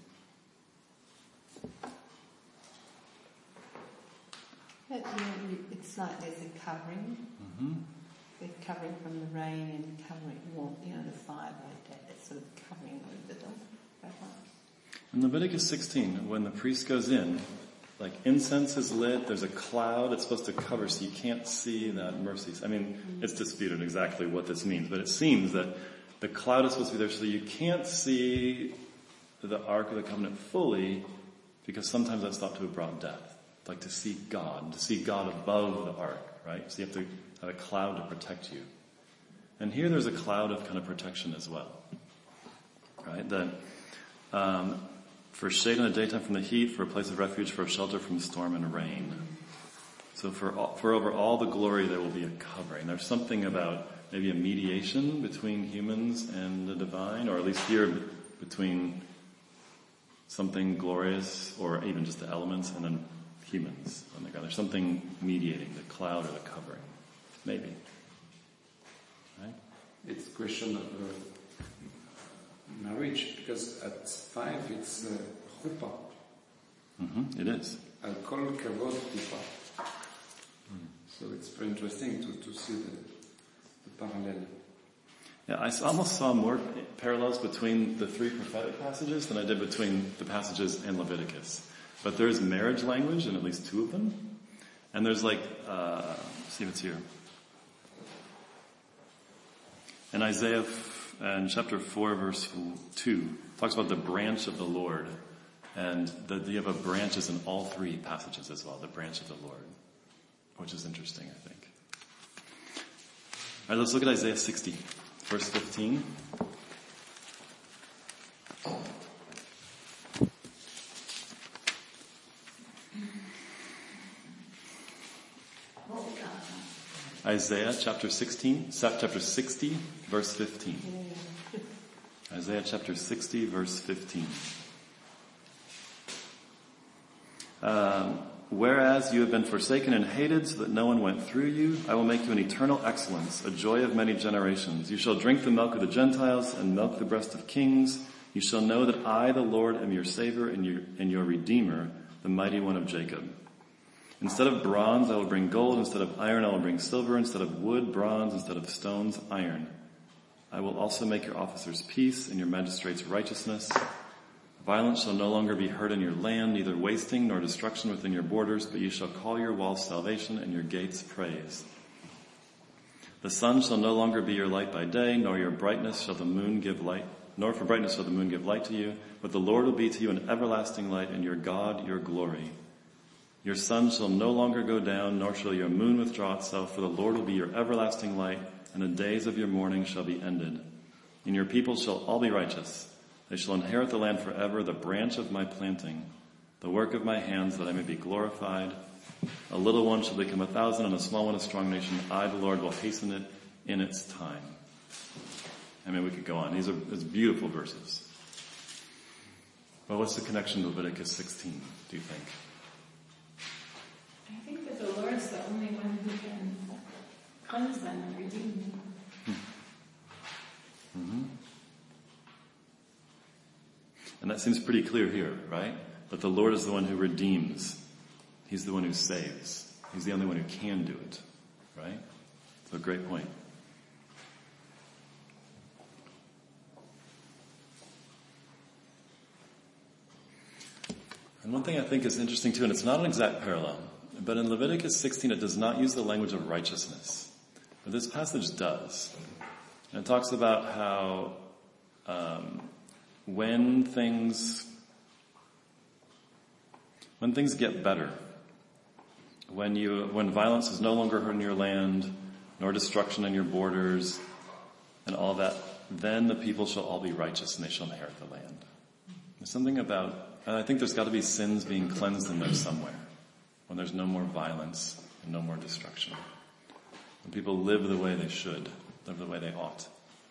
It's like there's a covering. They're covering from the rain and covering warmth, the fire like that. That's sort of covering over them. In Leviticus 16, when the priest goes in, like incense is lit, there's a cloud it's supposed to cover so you can't see that mercy. I mean, it's disputed exactly what this means, but it seems that the cloud is supposed to be there so that you can't see the Ark of the Covenant fully, because sometimes that's thought to have brought death. Like to see God above the Ark, right? So you have to have a cloud to protect you. And here there's a cloud of kind of protection as well. Right? That, for shade in the daytime from the heat, for a place of refuge, for a shelter from storm and rain. So for over all the glory there will be a covering. There's something about maybe a mediation between humans and the divine, or at least here between something glorious, or even just the elements, and then humans. There's something mediating, the cloud or the covering. Maybe. Right? It's a question of marriage, because at 5 it's chuppah. It is. Al kol kavod chuppah. So it's very interesting to see the parallel. Yeah, I almost saw more parallels between the 3 prophetic passages than I did between the passages in Leviticus. But there's marriage language in at least 2 of them. And there's let's see if it's here. In Isaiah and chapter 4 verse 2 talks about the branch of the Lord, and the idea of a branch is in all three passages as well, the branch of the Lord, which is interesting, I think. All right, let's look at Isaiah 60, verse 15. Isaiah chapter 60, verse 15. Isaiah chapter 60, verse 15. Whereas you have been forsaken and hated so that no one went through you, I will make you an eternal excellence, a joy of many generations. You shall drink the milk of the Gentiles and milk the breast of kings. You shall know that I, the Lord, am your Savior and your Redeemer, the mighty one of Jacob. Instead of bronze, I will bring gold. Instead of iron, I will bring silver. Instead of wood, bronze. Instead of stones, iron. I will also make your officers peace and your magistrates righteousness. Violence shall no longer be heard in your land, neither wasting nor destruction within your borders, but you shall call your walls salvation and your gates praise. The sun shall no longer be your light by day, nor for brightness shall the moon give light to you, but the Lord will be to you an everlasting light, and your God your glory. Your sun shall no longer go down, nor shall your moon withdraw itself, for the Lord will be your everlasting light, and the days of your mourning shall be ended. And your people shall all be righteous. They shall inherit the land forever, the branch of my planting, the work of my hands, that I may be glorified. A little one shall become 1,000, and a small one a strong nation. I, the Lord, will hasten it in its time. I mean, we could go on. These are beautiful verses. But what's the connection to Leviticus 16, do you think? I think that the Lord's the only one who can cleanse them and redeem them. Mm-hmm. And that seems pretty clear here, right? That the Lord is the one who redeems. He's the one who saves. He's the only one who can do it, right? So great point. And one thing I think is interesting too, and it's not an exact parallel, but in Leviticus 16 it does not use the language of righteousness. But this passage does. And it talks about how when things get better, when violence is no longer heard in your land, nor destruction in your borders, and all that, then the people shall all be righteous and they shall inherit the land. There's something about, and I think there's got to be sins being cleansed in there somewhere, when there's no more violence and no more destruction. When people live the way they should, live the way they ought.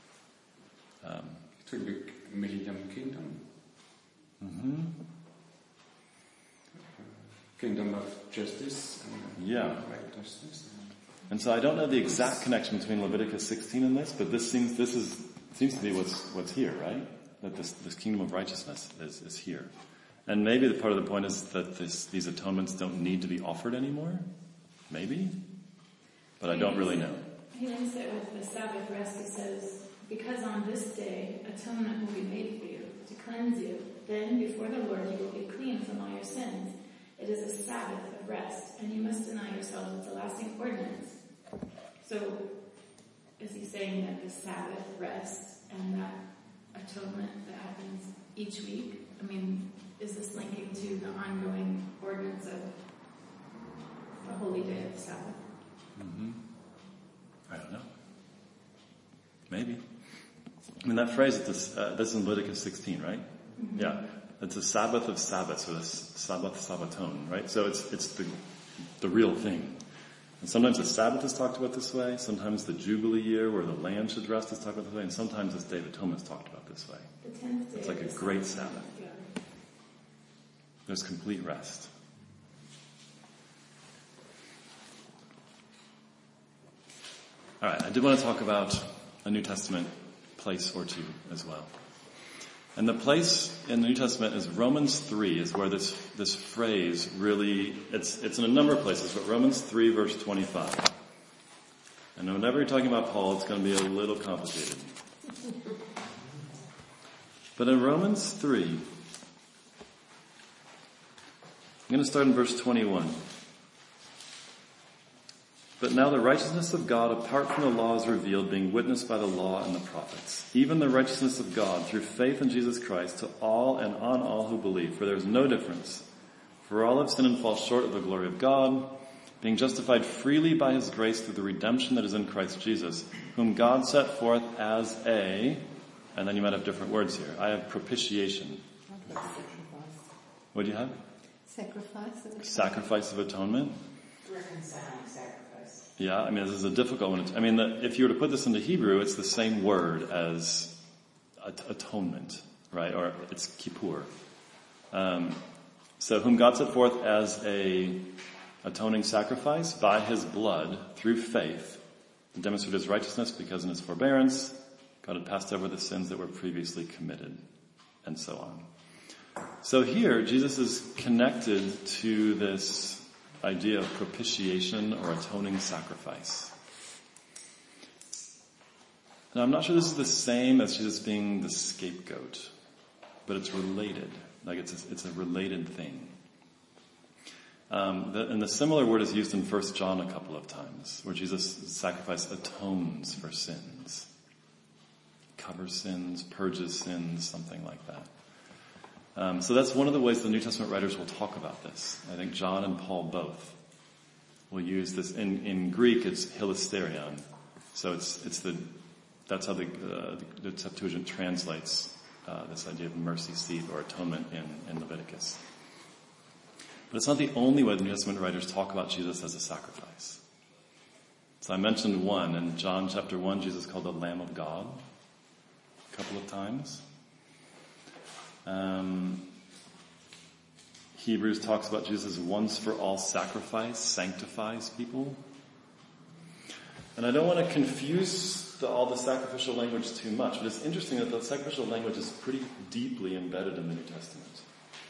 It will be Millennium Kingdom. Mm-hmm. Kingdom of justice and righteousness. And so I don't know the exact connection between Leviticus 16 and this, but this seems to be what's here, right? That this kingdom of righteousness is here. And maybe the part of the point is that these atonements don't need to be offered anymore. Maybe. But I don't really know. He links it with the Sabbath rest. He says, because on this day atonement will be made for you, to cleanse you. Then before the Lord you will be clean from all your sins. It is a Sabbath of rest, and you must deny yourselves. It's a lasting ordinance. So, is he saying that the Sabbath rest and that atonement that happens each week, I mean, is this linking to the ongoing ordinance of the holy day of the Sabbath? Mm-hmm. I don't know. Maybe. I mean, that phrase, this is in Leviticus 16, right? Mm-hmm. Yeah. It's a Sabbath of Sabbaths, or the Sabbath Sabbaton, right? So it's the real thing. And sometimes the Sabbath is talked about this way, sometimes the Jubilee year where the land should rest is talked about this way, and sometimes this Day of Atonement is talked about this way. The 10th day. It's like a great Sabbath. Yeah. There's complete rest. Alright, I did want to talk about a New Testament place or two as well. And the place in the New Testament is Romans 3 is where this phrase really, it's in a number of places, but Romans 3 verse 25. And whenever you're talking about Paul, it's going to be a little complicated. But in Romans 3, I'm going to start in verse 21. But now the righteousness of God apart from the law is revealed, being witnessed by the law and the prophets. Even the righteousness of God through faith in Jesus Christ to all and on all who believe. For there is no difference. For all have sinned and fall short of the glory of God, being justified freely by his grace through the redemption that is in Christ Jesus, whom God set forth as a, and then you might have different words here. I have propitiation. What do you have? Sacrifice of atonement. Reconciling sacrifice. Yeah, I mean, this is a difficult one. I mean, if you were to put this into Hebrew, it's the same word as atonement, right? Or it's kippur. So whom God set forth as a atoning sacrifice by his blood through faith to demonstrate his righteousness, because in his forbearance God had passed over the sins that were previously committed, and so on. So here Jesus is connected to this idea of propitiation or atoning sacrifice. Now I'm not sure this is the same as Jesus being the scapegoat, but it's related. Like it's a related thing. And the similar word is used in 1 John a couple of times, where Jesus' sacrifice atones for sins. Covers sins, purges sins, something like that. So that's one of the ways the New Testament writers will talk about this. I think John and Paul both will use this. In Greek, it's hilasterion. So that's how the Septuagint translates this idea of mercy seat or atonement in Leviticus. But it's not the only way the New Testament writers talk about Jesus as a sacrifice. So I mentioned one. In John chapter 1, Jesus called the Lamb of God a couple of times. Hebrews talks about Jesus' once for all sacrifice, sanctifies people. And I don't want to confuse all the sacrificial language too much, but it's interesting that the sacrificial language is pretty deeply embedded in the New Testament.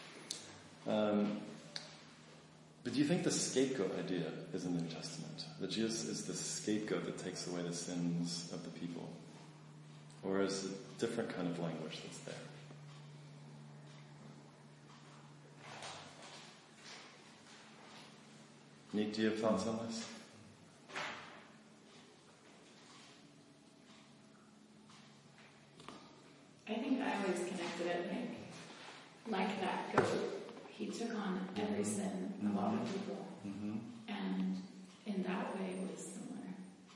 But do you think the scapegoat idea is in the New Testament? That Jesus is the scapegoat that takes away the sins of the people? Or is it a different kind of language that's there? Nick, do you have thoughts on this? I think I always connected it like that goat. He took on every sin of all the people. Mm-hmm. And in that way it was similar.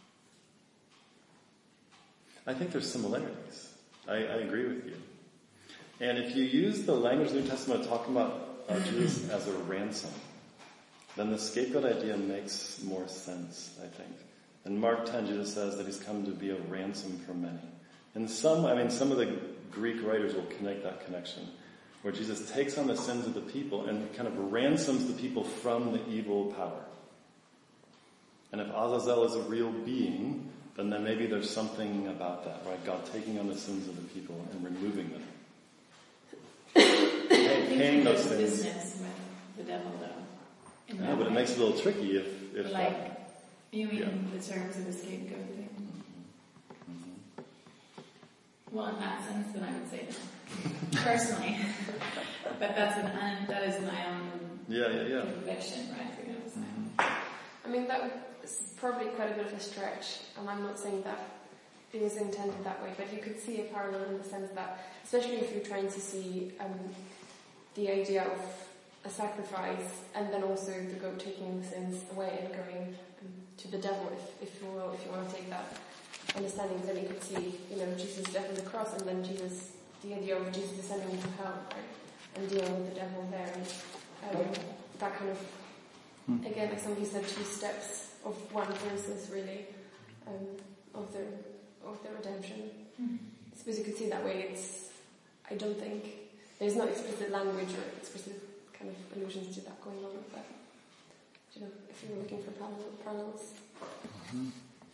I think there's similarities. I agree with you. And if you use the language of the New Testament talking about Jesus as a ransom, then the scapegoat idea makes more sense, I think. In Mark 10, Jesus says that he's come to be a ransom for many. And some of the Greek writers will connect that connection, where Jesus takes on the sins of the people and kind of ransoms the people from the evil power. And if Azazel is a real being, then maybe there's something about that, right? God taking on the sins of the people and removing them. Paying those sins. Business with the devil, though. Yeah, but it makes it a little tricky if you mean the terms of the scapegoat thing? Mm-hmm. Well, in that sense, then I would say no. Personally. But that is my own conviction, right? I mean, that's probably quite a bit of a stretch, and I'm not saying that it was intended that way, but you could see a parallel in the sense that, especially if you're trying to see the idea of a sacrifice, and then also the goat taking the sins away and going to the devil, if you want to take that understanding, then you could see, Jesus' death on the cross, and then the idea of Jesus descending into hell, right, and dealing with the devil there, and that kind of, again, like somebody said, 2 steps of one process, really, of the redemption. I suppose you could see that way. I don't think there's no explicit language or explicit kind of allusions to that going on, but if you're looking for parallels. Mm-hmm.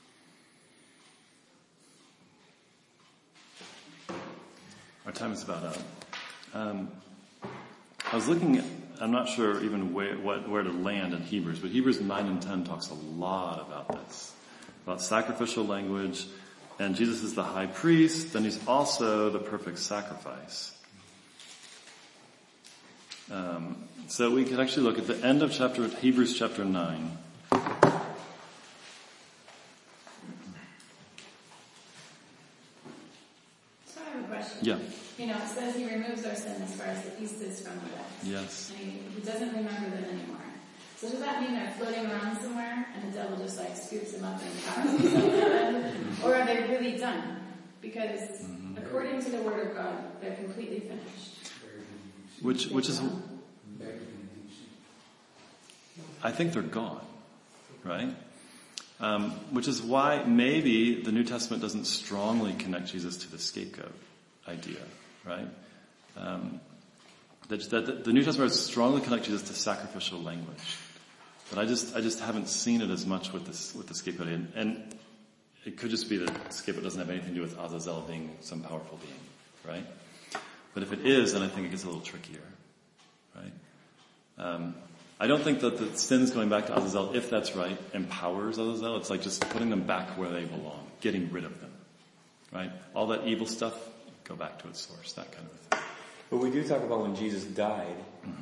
Our time is about up. I was looking at, I'm not sure even where to land in Hebrews, but Hebrews 9 and 10 talks a lot about this, about sacrificial language, and Jesus is the high priest, then he's also the perfect sacrifice. So we could actually look at the end of Hebrews chapter 9. says he removes our sin as far as the east is from the west. Yes. And he doesn't remember them anymore. So does that mean they're floating around somewhere and the devil just like scoops them up and powers them? Or are they really done? Because according to the Word of God, they're completely finished. Which is, I think they're gone, right? Which is why maybe the New Testament doesn't strongly connect Jesus to the scapegoat idea, right? The New Testament strongly connects Jesus to sacrificial language, but I just haven't seen it as much with the scapegoat, and it could just be that scapegoat doesn't have anything to do with Azazel being some powerful being, right? But if it is, then I think it gets a little trickier, right? I don't think that the sins going back to Azazel, if that's right, empowers Azazel. It's like just putting them back where they belong, getting rid of them, right? All that evil stuff, go back to its source, that kind of thing. But we do talk about when Jesus died,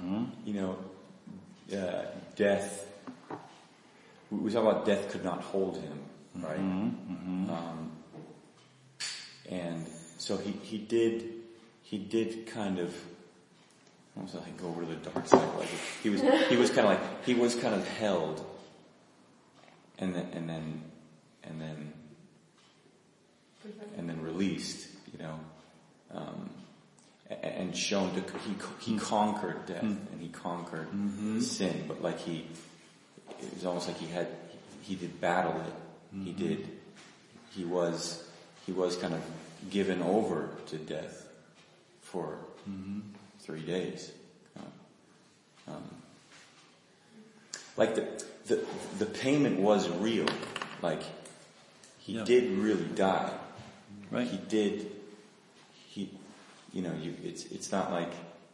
death. We talk about death could not hold him, right? And so he did kind of, almost like go over to the dark side. Like he was kind of held, and then released, and shown to he conquered death and he conquered sin, but like it was almost like he did battle it. He was kind of given over to death for 3 days. Like the payment was real. Like he did really die. Right. He did. It's not like,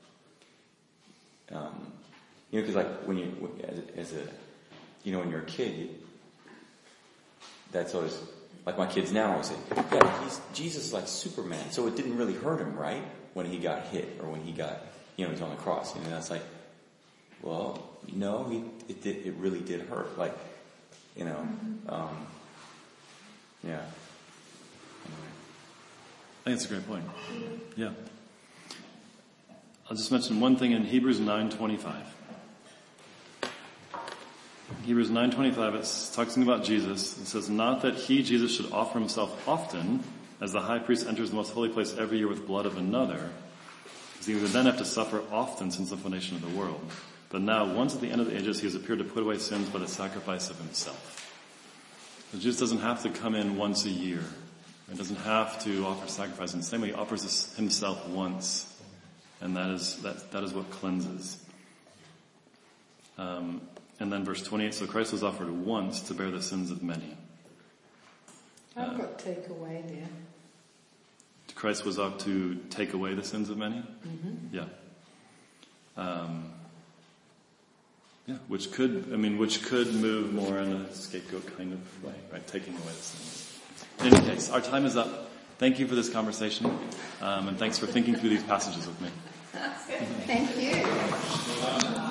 because like when you're a kid, that's always, like my kids now always say, Jesus is like Superman, so it didn't really hurt him, right? When he got hit, or when he got, he's on the cross, that's like, well, no, it really did hurt, like, yeah. I think that's a great point. Yeah. I'll just mention one thing in Hebrews 9:25. Hebrews 9:25, it's talking about Jesus. It says, not that he, Jesus, should offer himself often, as the high priest enters the most holy place every year with blood of another, because he would then have to suffer often since the foundation of the world. But now, once at the end of the ages, he has appeared to put away sins by the sacrifice of himself. So Jesus doesn't have to come in once a year. He doesn't have to offer sacrifice. In the same way, he offers himself once, and that is what cleanses. And then verse 28, so Christ was offered once to bear the sins of many. I've got take away there. Christ was up to take away the sins of many? Yeah. Which could move more in a scapegoat kind of way, right? Taking away the sins. In any case, our time is up. Thank you for this conversation, and thanks for thinking through these passages with me. Thank you.